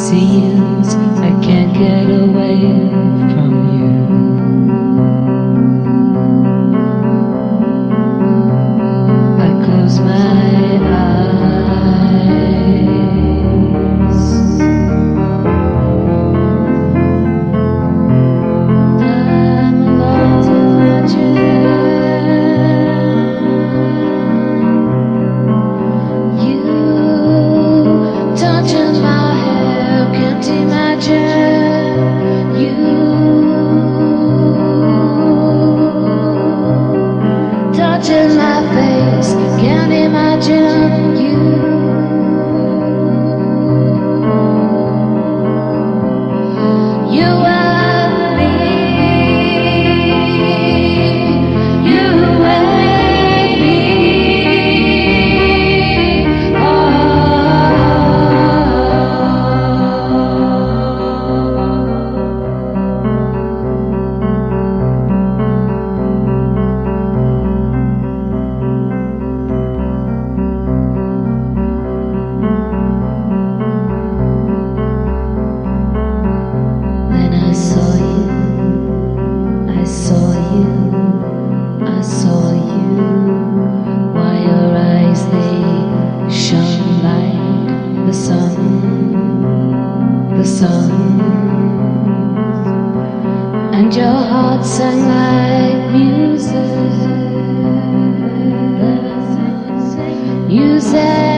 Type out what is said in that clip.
seems I can't get away from you. I close my eyes. I'm lost in my dream. You touching my hair, can't imagine you touching my face, can't imagine you. You and me, you and me. Then I saw you, I saw you, I saw you. Why your eyes, they shone like the sun, the sun. And your heart sang like music, music.